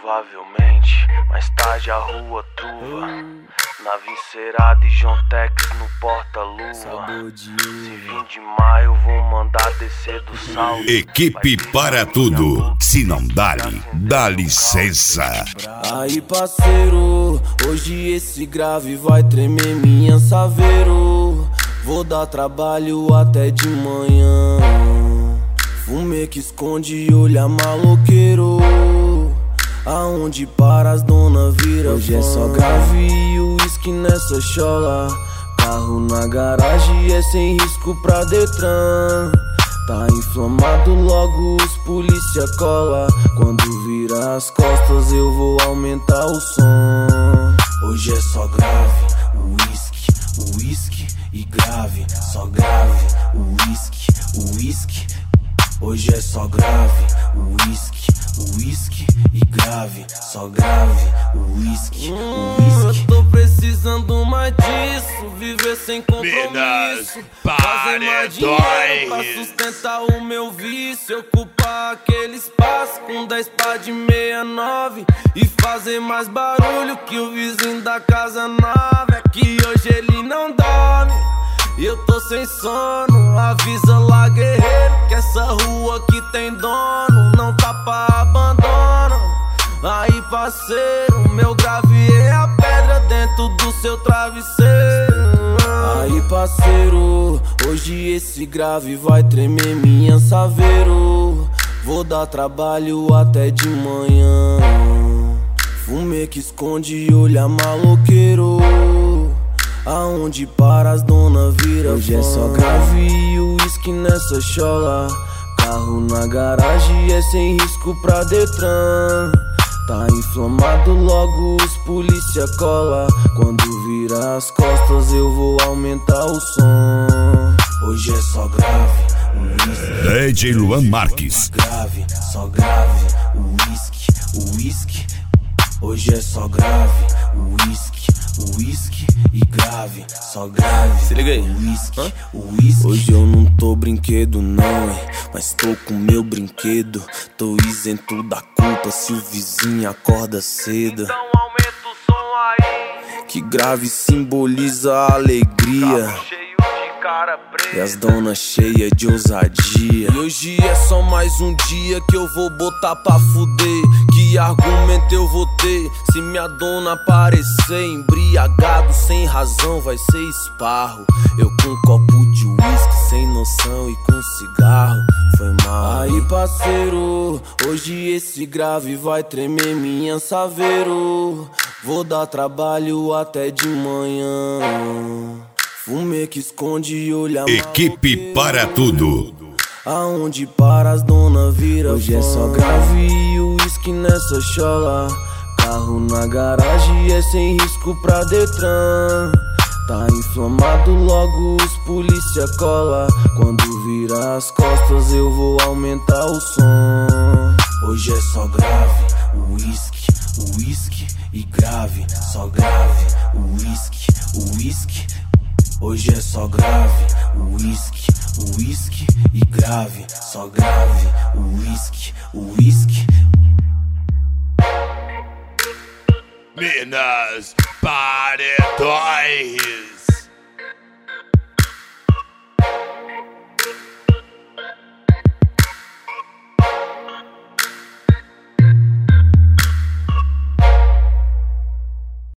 Provavelmente, mais tarde a rua truva. Nave encerada e John Tex no porta-luva. Se vir de maio, vou mandar descer do salto. Equipe para tudo. Se não dá-lhe, dá licença. Aí, parceiro, hoje esse grave vai tremer minha saveiro. Vou dar trabalho até de manhã. Fumê que esconde e olha maloqueiro. Aonde para as dona vira hoje fã. É só grave e uísque nessa chola. Carro na garagem é sem risco pra Detran. Tá inflamado, logo os polícia cola. Quando vira as costas eu vou aumentar o som. Hoje é só grave, uísque e grave. Só grave, uísque. Hoje é só grave, uísque e grave. Só grave, uísque. Eu tô precisando mais disso, viver sem compromisso. Fazer mais dinheiro pra sustentar o meu vício. Ocupar aquele espaço com 10 pá de 69 e fazer mais barulho que o vizinho da casa nova. É que hoje ele não dorme e eu tô sem sono. Avisa lá, guerreiro, que essa rua aqui tem dono. Não tá pra abandono. Aí, parceiro, meu grave é a pedra dentro do seu travesseiro. Aí, parceiro, hoje esse grave vai tremer minha saveiro. Vou dar trabalho até de manhã. Fumê que esconde e olha maloqueiro. Aonde para as dona vira hoje fã. É só grave e uísque nessa chola. Carro na garagem é sem risco pra Detran. Tá inflamado, logo os polícia cola. Quando vira as costas eu vou aumentar o som. Hoje é só grave, DJ Luan Marques. Só grave, uísque. Hoje é só grave, uísque e grave. Só grave, se liga aí, uísque. Hoje eu não tô brinquedo não, hein, mas tô com meu brinquedo. Tô isento da culpa se o vizinho acorda cedo. Então aumenta o som aí. Que grave simboliza a alegria Cara preta. e as donas cheias de ousadia. E hoje é só mais um dia que eu vou botar pra fuder. Que argumento eu vou ter se minha dona aparecer? Embriagado sem razão vai ser esparro. Eu com um copo de uísque sem noção e com cigarro. Foi mal. Aí, parceiro, hoje esse grave vai tremer minha saveiro. Vou dar trabalho até de manhã. Fumê que esconde e olha Equipe para tudo. Aonde para as dona vira hoje fã. É só grave e uísque nessa chola. Carro na garagem é sem risco pra Detran. Tá inflamado, logo os polícia cola. Quando vira as costas eu vou aumentar o som. Hoje é só grave, uísque e grave. Só grave, uísque. Hoje é só grave, uísque e grave. Só grave, uísque. Minas Paredões.